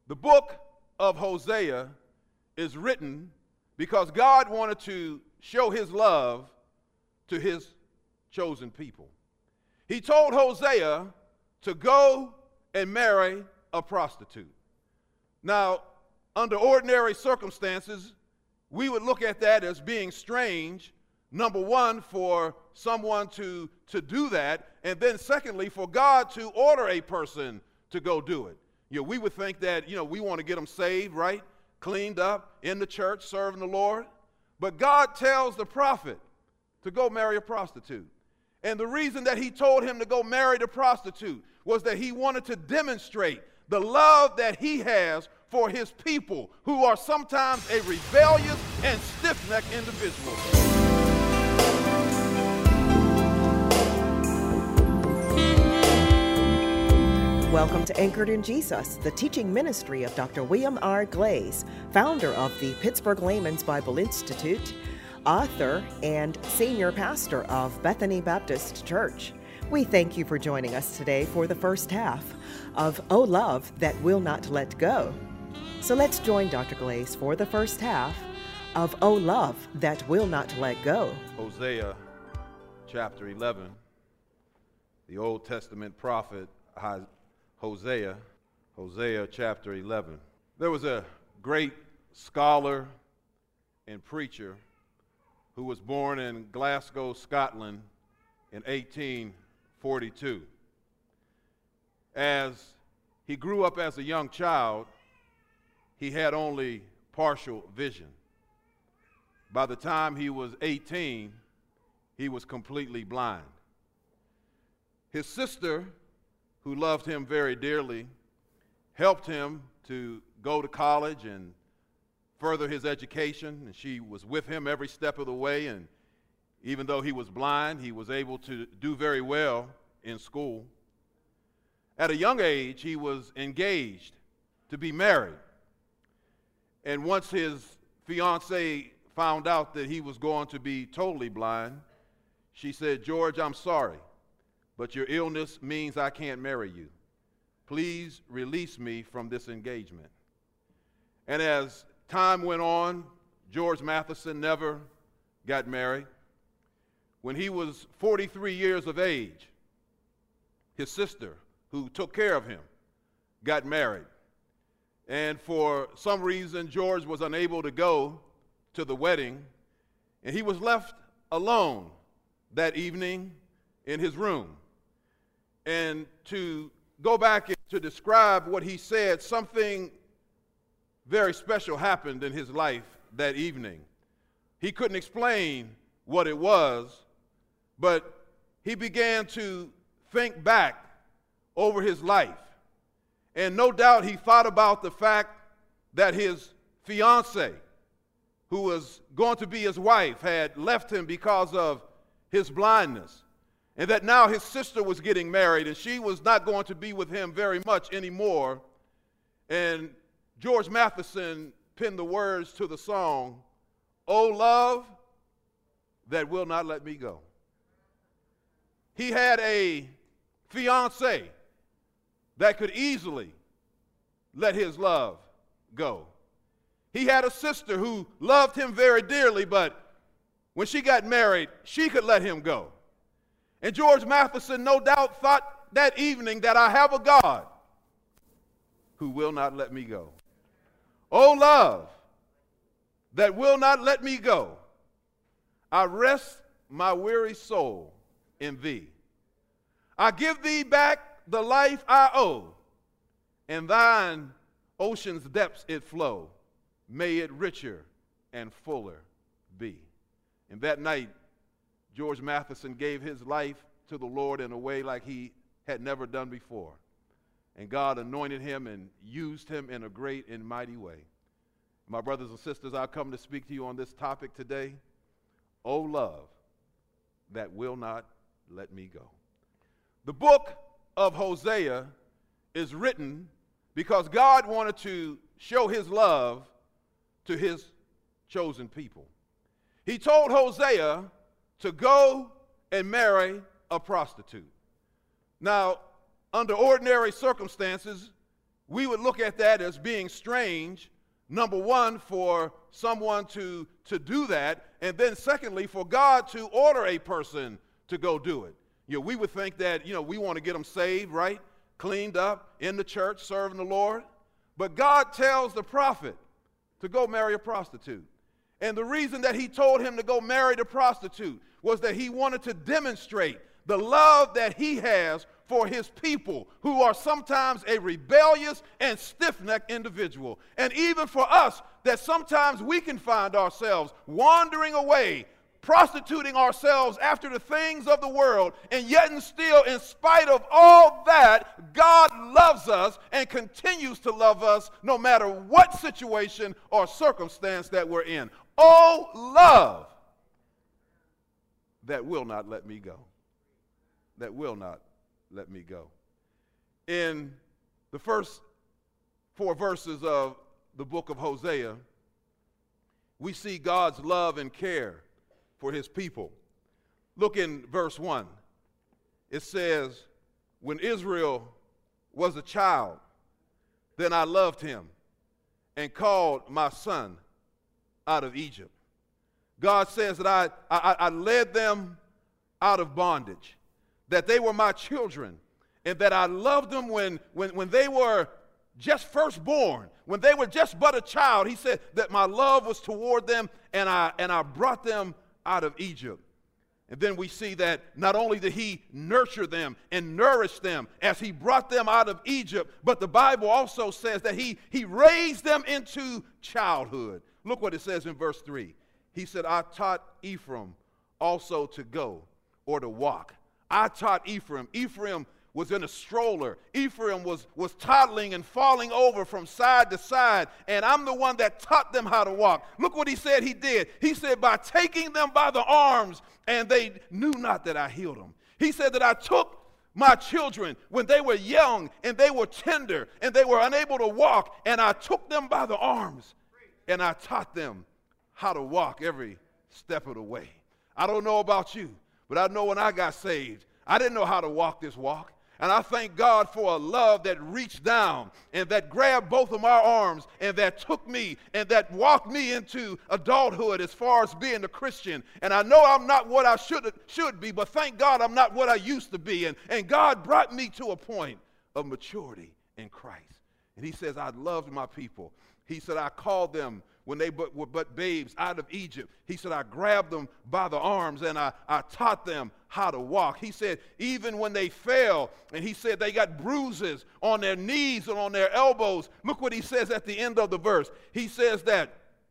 The book of Hosea is written because God wanted to show his love to his chosen people. He told Hosea to go and marry a prostitute. Now, under ordinary circumstances, we would look at that as being strange, number one, for someone to do that, and then secondly, for God to order a person to go do it. We would think that, we want to get them saved, right? Cleaned up, in the church, serving the Lord. But God tells the prophet to go marry a prostitute. And the reason that he told him to go marry the prostitute was that he wanted to demonstrate the love that he has for his people, who are sometimes a rebellious and stiff-necked individual. Welcome to Anchored in Jesus, the teaching ministry of Dr. William R. Glaze, founder of the Pittsburgh Layman's Bible Institute, author and senior pastor of Bethany Baptist Church. We thank you for joining us today for the first half of O Love That Will Not Let Go. So let's join Dr. Glaze for the first half of O Love That Will Not Let Go. Hosea chapter 11, the Old Testament prophet Hosea chapter 11. There was a great scholar and preacher who was born in Glasgow, Scotland in 1842. As he grew up as a young child, he had only partial vision. By the time he was 18, he was completely blind. His sister, who loved him very dearly, helped him to go to college and further his education, and she was with him every step of the way, and even though he was blind, he was able to do very well in school. At a young age, he was engaged to be married, and once his fiancée found out that he was going to be totally blind, she said, "George, I'm sorry, but your illness means I can't marry you. Please release me from this engagement." And as time went on, George Matheson never got married. When he was 43 years of age, his sister, who took care of him, got married. And for some reason, George was unable to go to the wedding, and he was left alone that evening in his room. And to go back and to describe what he said, something very special happened in his life that evening. He couldn't explain what it was, but he began to think back over his life. And no doubt he thought about the fact that his fiancée, who was going to be his wife, had left him because of his blindness. And that now his sister was getting married, and she was not going to be with him very much anymore. And George Matheson penned the words to the song, "O Love That Will Not Let Me Go." He had a fiancée that could easily let his love go. He had a sister who loved him very dearly, but when she got married, she could let him go. And George Matheson no doubt thought that evening that I have a God who will not let me go. O love that will not let me go, I rest my weary soul in thee. I give thee back the life I owe, and thine ocean's depths it flow. May it richer and fuller be. And that night, George Matheson gave his life to the Lord in a way like he had never done before. And God anointed him and used him in a great and mighty way. My brothers and sisters, I come to speak to you on this topic today. O love that will not let me go. The book of Hosea is written because God wanted to show his love to his chosen people. He told Hosea to go and marry a prostitute. Now, under ordinary circumstances, we would look at that as being strange, number one, for someone to do that, and then secondly, for God to order a person to go do it. We would think that, we want to get them saved, right? Cleaned up, in the church, serving the Lord. But God tells the prophet to go marry a prostitute. And the reason that he told him to go marry the prostitute was that he wanted to demonstrate the love that he has for his people, who are sometimes a rebellious and stiff-necked individual. And even for us, that sometimes we can find ourselves wandering away, prostituting ourselves after the things of the world, and yet and still, in spite of all that, God loves us and continues to love us no matter what situation or circumstance that we're in. Oh, love that will not let me go. That will not let me go. In the first 4 verses of the book of Hosea, we see God's love and care for his people. Look in verse 1. It says, when Israel was a child, then I loved him and called my son out of Egypt. God says that I led them out of bondage, that they were my children, and that I loved them when they were just firstborn, when they were just but a child. He said that my love was toward them, and I brought them out of Egypt. And then we see that not only did he nurture them and nourish them as he brought them out of Egypt, but the Bible also says that he raised them into childhood. Look what it says in verse 3. He said, I taught Ephraim also to go or to walk. I taught Ephraim. Ephraim was in a stroller. Ephraim was toddling and falling over from side to side, and I'm the one that taught them how to walk. Look what he said he did. He said, by taking them by the arms, and they knew not that I healed them. He said that I took my children when they were young and they were tender and they were unable to walk, and I took them by the arms and I taught them how to walk every step of the way. I don't know about you, but I know when I got saved, I didn't know how to walk this walk. And I thank God for a love that reached down and that grabbed both of my arms and that took me and that walked me into adulthood as far as being a Christian. And I know I'm not what I should be, but thank God I'm not what I used to be. And God brought me to a point of maturity in Christ. And he says, I loved my people. He said, I called them when they were but babes out of Egypt. He said, I grabbed them by the arms and I taught them how to walk. He said, even when they fell, and he said they got bruises on their knees and on their elbows. Look what he says at the end of the verse. He says that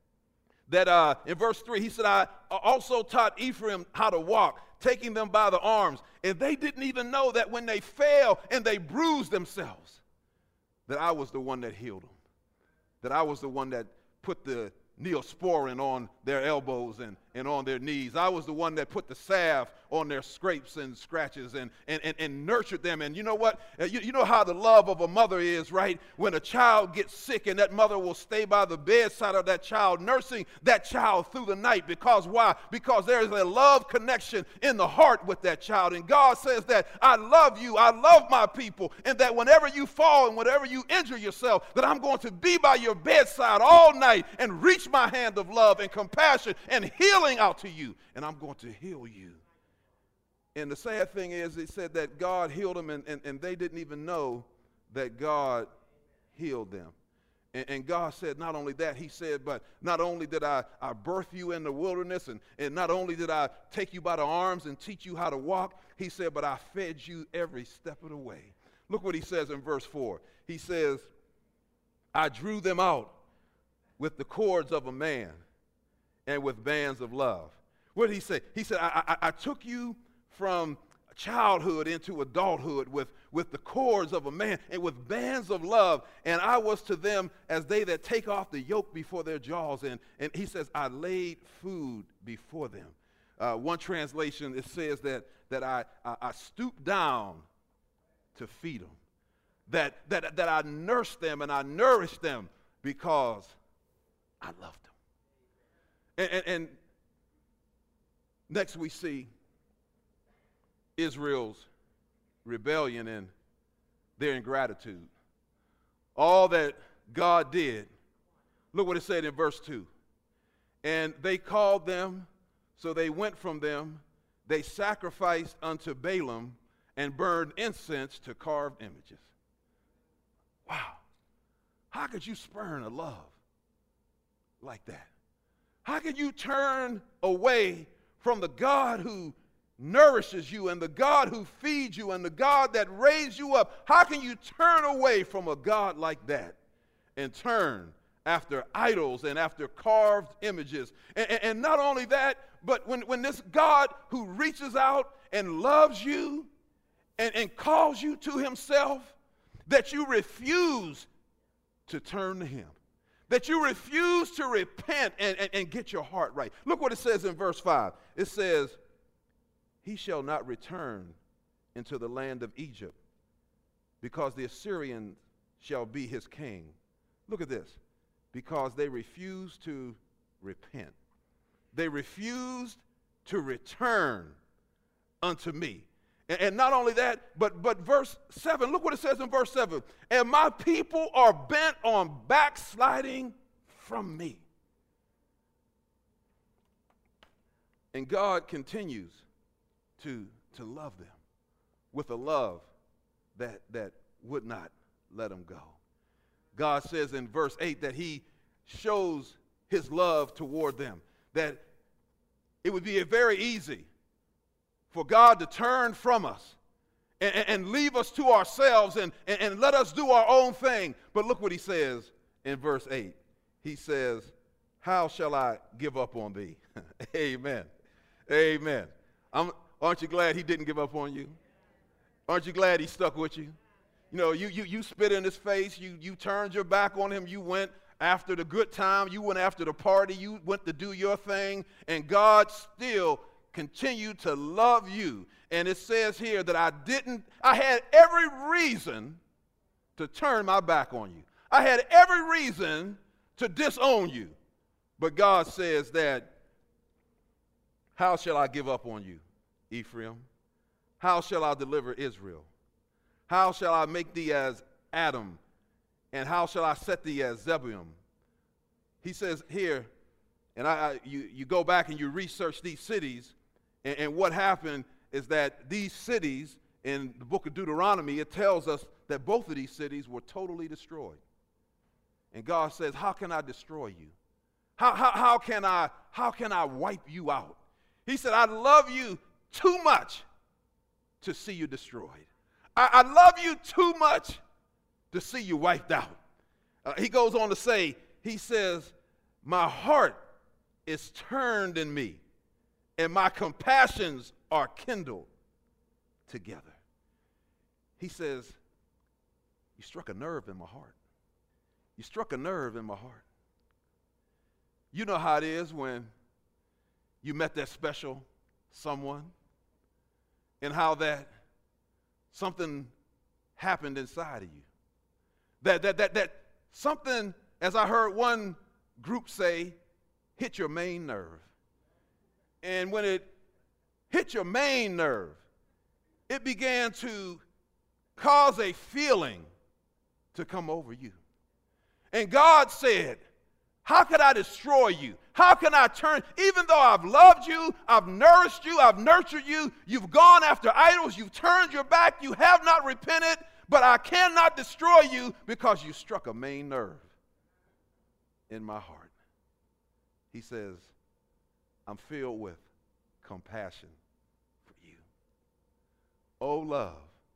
in verse 3, he said, I also taught Ephraim how to walk, taking them by the arms. And they didn't even know that when they fell and they bruised themselves, that I was the one that healed them, that I was the one that put the Neosporin on their elbows and on their knees. I was the one that put the salve on their scrapes and scratches and nurtured them. And you know what? You know how the love of a mother is, right? When a child gets sick and that mother will stay by the bedside of that child, nursing that child through the night. Because why? Because there is a love connection in the heart with that child. And God says that I love you, I love my people, and that whenever you fall and whenever you injure yourself, that I'm going to be by your bedside all night and reach my hand of love and compassion and healing out to you, and I'm going to heal you. And the sad thing is, it said that God healed them, and they didn't even know that God healed them. And God said not only that, he said, but not only did I birth you in the wilderness, and not only did I take you by the arms and teach you how to walk, he said, but I fed you every step of the way. Look what he says in verse 4. He says, I drew them out with the cords of a man and with bands of love. What did he say? He said, I took you from childhood into adulthood with the cords of a man and with bands of love, and I was to them as they that take off the yoke before their jaws. And he says, I laid food before them. One translation, it says that I stooped down to feed them, that I nursed them and I nourished them because I loved them. And next we see Israel's rebellion and their ingratitude. all that God did, look what it said in verse 2. And they called them, so they went from them. They sacrificed unto Balaam and burned incense to carved images. Wow. How could you spurn a love like that? How could you turn away from the God who nourishes you and the God who feeds you and the God that raised you up? How can you turn away from a God like that and turn after idols and after carved images? And not only that, but when this God who reaches out and loves you and calls you to himself, that you refuse to turn to him, that you refuse to repent and get your heart right. Look what it says in verse 5. It says, he shall not return into the land of Egypt, because the Assyrian shall be his king. Look at this. Because they refused to repent. They refused to return unto me. And not only that, but verse 7, look what it says in verse 7. And my people are bent on backsliding from me. And God continues to love them with a love that would not let them go. God says in verse 8 that he shows his love toward them, that it would be very easy for God to turn from us and leave us to ourselves and let us do our own thing. But look what he says in verse 8. He says, how shall I give up on thee? Amen. Amen. Aren't you glad he didn't give up on you? Aren't you glad he stuck with you? You know, you spit in his face. You turned your back on him. You went after the good time. You went after the party. You went to do your thing. And God still continued to love you. And it says here that I had every reason to turn my back on you. I had every reason to disown you. But God says that, how shall I give up on you, Ephraim? How shall I deliver Israel? How shall I make thee as Adam? And how shall I set thee as Zebulun? He says here, and you go back and you research these cities, and what happened is that these cities, in the book of Deuteronomy, it tells us that both of these cities were totally destroyed. And God says, how can I destroy you? How can I wipe you out? He said, I love you too much to see you destroyed. I love you too much to see you wiped out. He goes on to say, he says, my heart is turned in me, and my compassions are kindled together. He says, you struck a nerve in my heart. You struck a nerve in my heart. You know how it is when you met that special someone, and how that something happened inside of you. That something, as I heard one group say, hit your main nerve. And when it hit your main nerve, it began to cause a feeling to come over you. And God said, how could I destroy you? How can I turn, even though I've loved you, I've nourished you, I've nurtured you, you've gone after idols, you've turned your back, you have not repented, but I cannot destroy you because you struck a main nerve in my heart. He says, I'm filled with compassion for you. Oh, love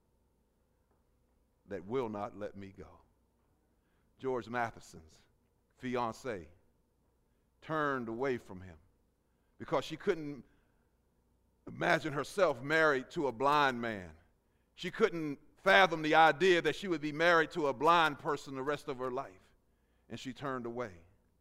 that will not let me go. George Matheson's fiancée turned away from him because she couldn't imagine herself married to a blind man. She couldn't fathom the idea that she would be married to a blind person the rest of her life, and she turned away.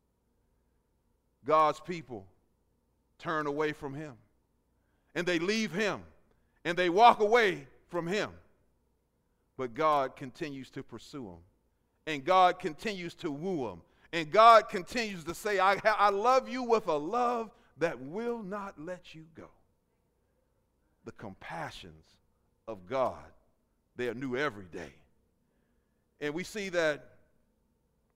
God's people turn away from him, and they leave him, and they walk away from him. But God continues to pursue them, and God continues to woo them, and God continues to say, I love you with a love that will not let you go. The compassions of God, they are new every day. And we see that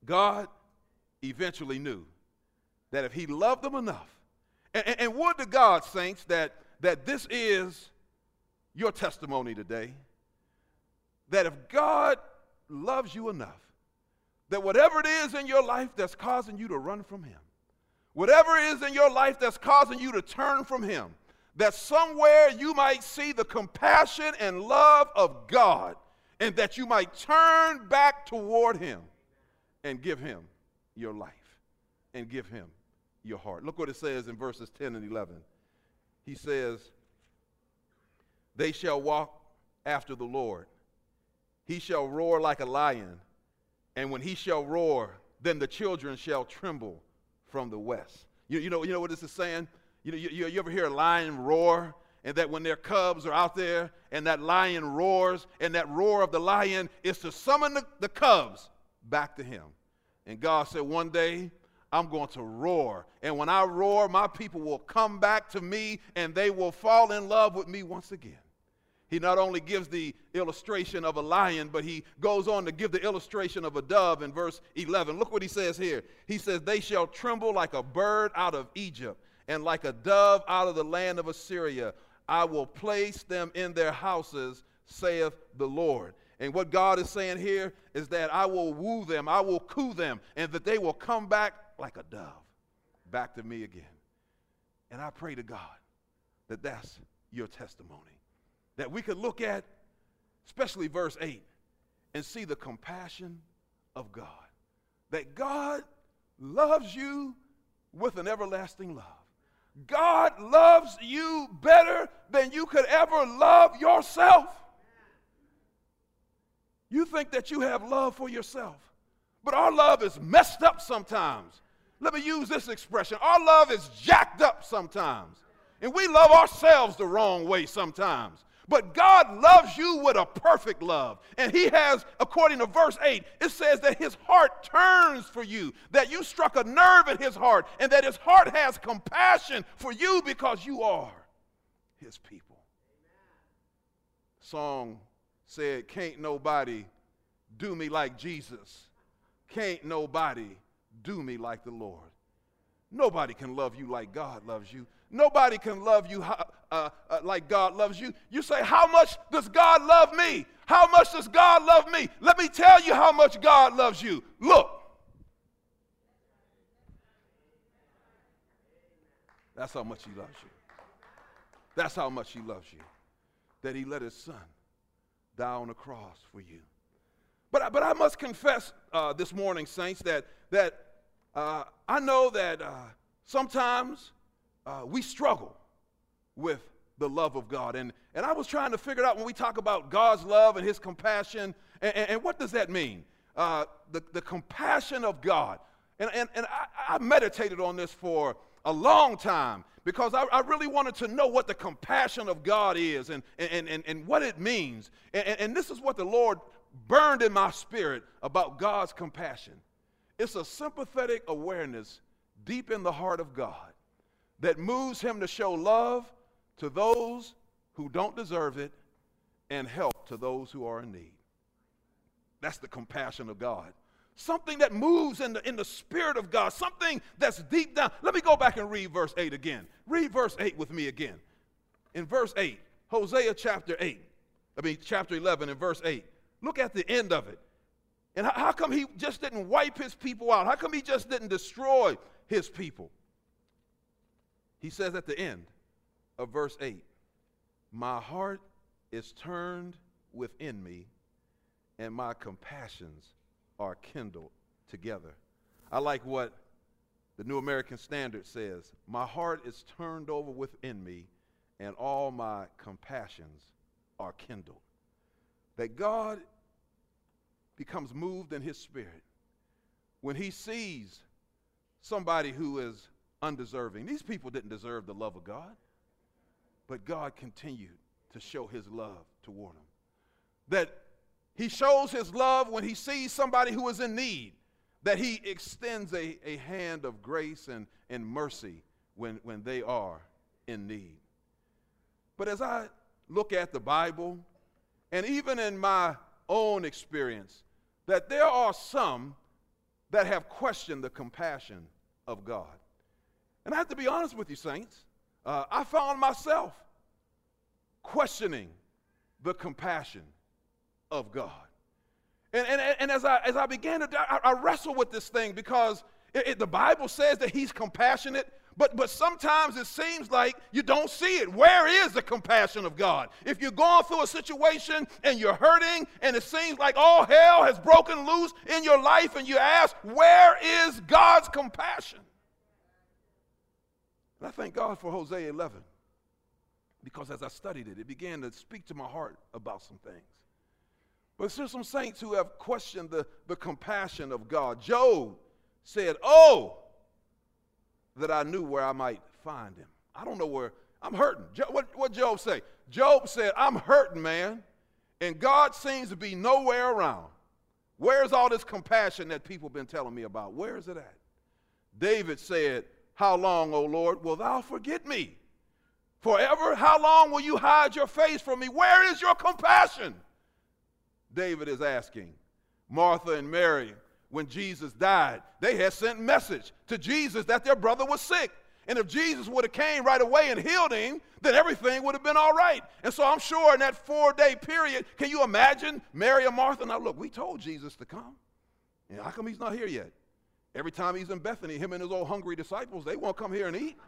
God eventually knew that if he loved them enough, and would to God, saints, that this is your testimony today, that if God loves you enough, that whatever it is in your life that's causing you to run from him, whatever it is in your life that's causing you to turn from him, that somewhere you might see the compassion and love of God, and that you might turn back toward him and give him your life and give him your heart. Look what it says in verses 10 and 11. He says, they shall walk after the Lord. He shall roar like a lion, and when he shall roar, then the children shall tremble from the west. You know what this is saying? You ever hear a lion roar? And that when their cubs are out there and that lion roars, and that roar of the lion is to summon the cubs back to him. And God said, one day I'm going to roar. And when I roar, my people will come back to me and they will fall in love with me once again. He not only gives the illustration of a lion, but he goes on to give the illustration of a dove in verse 11. Look what he says here. He says, they shall tremble like a bird out of Egypt, and like a dove out of the land of Assyria. I will place them in their houses, saith the Lord. And what God is saying here is that I will woo them, I will coo them, and that they will come back like a dove, back to me again. And I pray to God that that's your testimony. That we could look at, especially verse 8, and see the compassion of God. That God loves you with an everlasting love. God loves you better than you could ever love yourself. You think that you have love for yourself, but our love is messed up sometimes. Let me use this expression. Our love is jacked up sometimes, and we love ourselves the wrong way sometimes. But God loves you with a perfect love. And he has, according to verse 8, it says that his heart turns for you, that you struck a nerve in his heart, and that his heart has compassion for you because you are his people. The song said, can't nobody do me like Jesus. Can't nobody do me like the Lord. Nobody can love you like God loves you. Nobody can love you like God loves you. You say, how much does God love me? How much does God love me? Let me tell you how much God loves you. Look. That's how much he loves you. That's how much he loves you. That he let his son die on the cross for you. But I must confess this morning, saints, that I know that sometimes we struggle with the love of God. And I was trying to figure out when we talk about God's love and his compassion, and what does that mean? The compassion of God. And I meditated on this for a long time because I really wanted to know what the compassion of God is and what it means. And this is what the Lord burned in my spirit about God's compassion. It's a sympathetic awareness deep in the heart of God that moves him to show love to those who don't deserve it and help to those who are in need. That's the compassion of God. Something that moves in the spirit of God, something that's deep down. Let me go back and read verse 8 again. Read verse 8 with me again. In verse 8, Hosea chapter 11 and verse 8. Look at the end of it. And how come he just didn't wipe his people out? How come he just didn't destroy his people? He says at the end of verse 8, my heart is turned within me, and my compassions are kindled together. I like what the New American Standard says. My heart is turned over within me, and all my compassions are kindled. That God becomes moved in his spirit when he sees somebody who is undeserving. These people didn't deserve the love of God, but God continued to show his love toward them. That he shows his love when he sees somebody who is in need, that he extends a hand of grace and mercy when they are in need. But as I look at the Bible, and even in my own experience, that there are some that have questioned the compassion of God. And I have to be honest with you, saints. I found myself questioning the compassion of God. And as I began to, I wrestle with this thing because the Bible says that he's compassionate, but sometimes it seems like you don't see it. Where is the compassion of God? If you're going through a situation and you're hurting and it seems like all hell has broken loose in your life and you ask, where is God's compassion? And I thank God for Hosea 11 because as I studied it, it began to speak to my heart about some things. But there's some saints who have questioned the compassion of God. Job said, oh, that I knew where I might find him. I don't know where. I'm hurting. What Job say? Job said, I'm hurting, man, and God seems to be nowhere around. Where's all this compassion that people have been telling me about? Where is it at? David said, how long, O Lord, will thou forget me? Forever? How long will you hide your face from me? Where is your compassion? David is asking. Martha and Mary, when Jesus died, they had sent message to Jesus that their brother was sick. And if Jesus would have came right away and healed him, then everything would have been all right. And so I'm sure in that 4-day period, can you imagine Mary and Martha? Now look, we told Jesus to come. And how come he's not here yet? Every time he's in Bethany, him and his old hungry disciples, they want to come here and eat.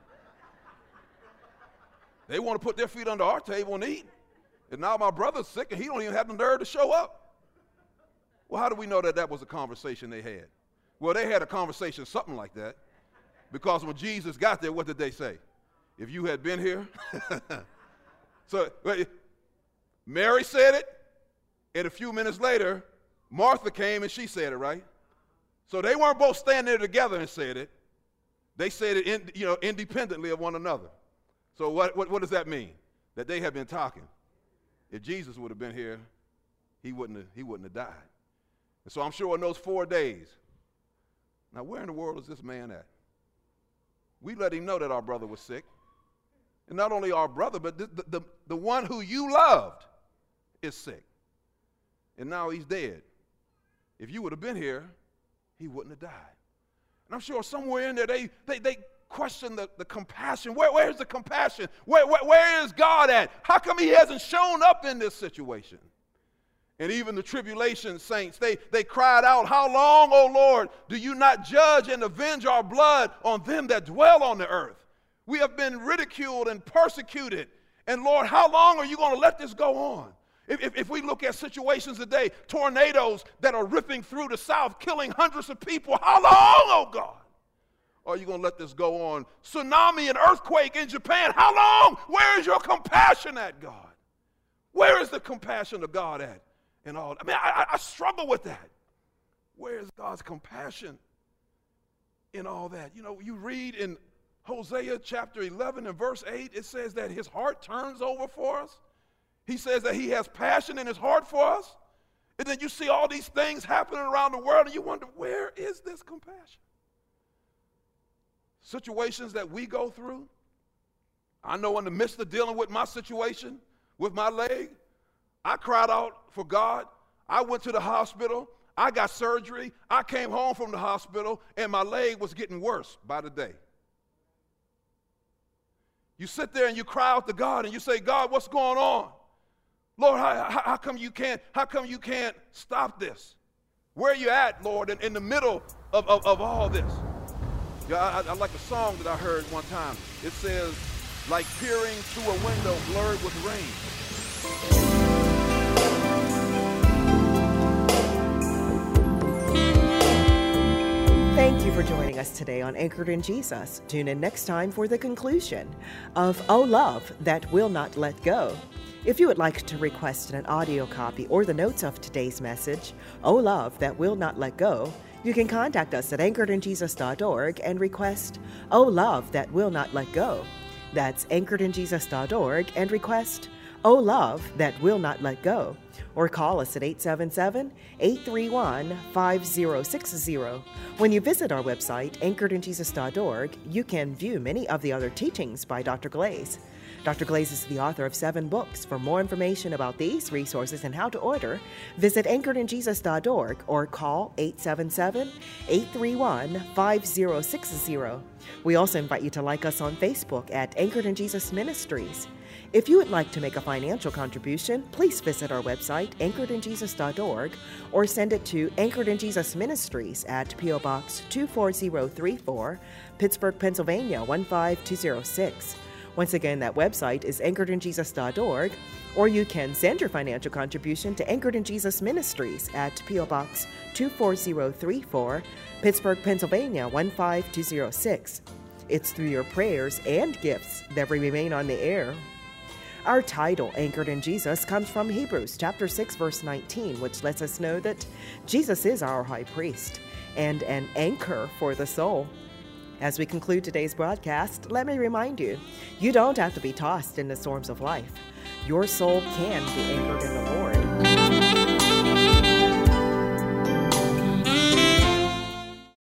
They want to put their feet under our table and eat. And now my brother's sick and he don't even have the nerve to show up. Well, how do we know that that was a conversation they had? Well, they had a conversation, something like that. Because when Jesus got there, what did they say? If you had been here. So Mary said it, and a few minutes later, Martha came and she said it, right? So they weren't both standing there together and said it. They said it independently of one another. So what does that mean? That they have been talking. If Jesus would have been here, he wouldn't have died. And so I'm sure in those 4 days, now where in the world is this man at? We let him know that our brother was sick. And not only our brother, but the one who you loved is sick. And now he's dead. If you would have been here, he wouldn't have died. And I'm sure somewhere in there they question the compassion. Where's the compassion? Where is God at? How come he hasn't shown up in this situation? And even the tribulation saints, they cried out, how long, O Lord, do you not judge and avenge our blood on them that dwell on the earth? We have been ridiculed and persecuted. And Lord, how long are you going to let this go on? If we look at situations today, tornadoes that are ripping through the South, killing hundreds of people, how long, oh God? Are you going to let this go on? Tsunami and earthquake in Japan, how long? Where is your compassion at, God? Where is the compassion of God at? And all. I mean, I struggle with that. Where is God's compassion in all that? You know, you read in Hosea chapter 11 and verse 8, it says that his heart turns over for us. He says that he has passion in his heart for us. And then you see all these things happening around the world and you wonder, where is this compassion? Situations that we go through. I know in the midst of dealing with my situation, with my leg, I cried out for God. I went to the hospital. I got surgery. I came home from the hospital, and my leg was getting worse by the day. You sit there and you cry out to God, and you say, God, what's going on? Lord, how come you can't stop this? Where are you at, Lord, in the middle of all this? Yeah, I like a song that I heard one time. It says, like peering through a window blurred with rain. Thank you for joining us today on Anchored in Jesus. Tune in next time for the conclusion of Oh Love That Will Not Let Go. If you would like to request an audio copy or the notes of today's message, Oh Love That Will Not Let Go, you can contact us at anchoredinjesus.org and request Oh Love That Will Not Let Go. That's anchoredinjesus.org and request Oh Love That Will Not Let Go. Or call us at 877-831-5060. When you visit our website, anchoredinjesus.org, you can view many of the other teachings by Dr. Glaze. Dr. Glaze is the author of 7 books. For more information about these resources and how to order, visit anchoredinjesus.org or call 877-831-5060. We also invite you to like us on Facebook at Anchored in Jesus Ministries. If you would like to make a financial contribution, please visit our website, anchoredinjesus.org, or send it to Anchored in Jesus Ministries at P.O. Box 24034, Pittsburgh, Pennsylvania 15206. Once again, that website is anchoredinjesus.org, or you can send your financial contribution to Anchored in Jesus Ministries at P.O. Box 24034, Pittsburgh, Pennsylvania 15206. It's through your prayers and gifts that we remain on the air. Our title, Anchored in Jesus, comes from Hebrews chapter 6, verse 19, which lets us know that Jesus is our high priest and an anchor for the soul. As we conclude today's broadcast, let me remind you, you don't have to be tossed in the storms of life. Your soul can be anchored in the Lord.